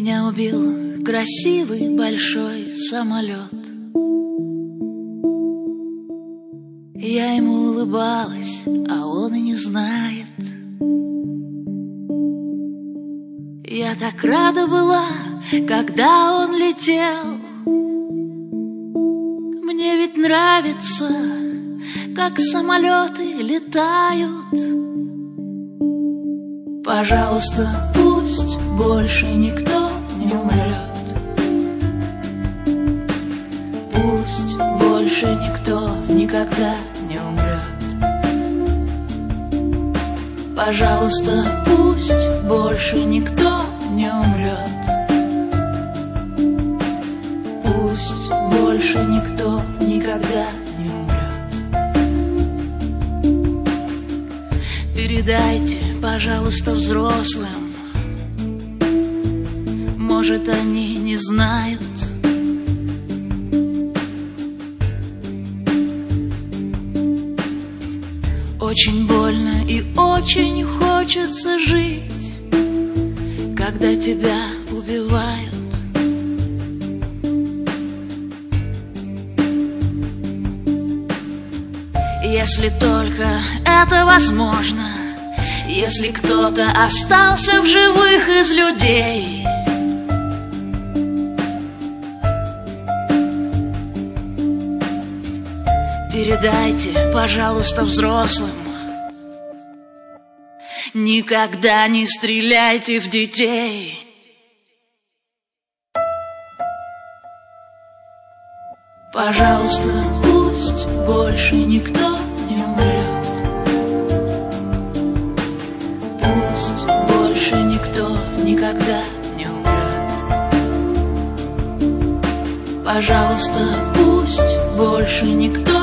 Меня убил красивый большой самолет. Я ему улыбалась, а он и не знает. Я так рада была, когда он летел. Мне ведь нравится, как самолеты летают. Пожалуйста, пусть больше никто не умрет. Пусть больше никто никогда не умрет. Пожалуйста, пусть больше никто не умрет. Пусть больше никто никогда не умрет. Передайте, пожалуйста, взрослым, может, они не знают. Очень больно и очень хочется жить, когда тебя убивают. Если только это возможно, если кто-то остался в живых из людей. Передайте, пожалуйста, взрослым, никогда не стреляйте в детей. Пожалуйста, пусть больше никто не умрет. Пусть больше никто никогда не умрет. Пожалуйста, пусть больше никто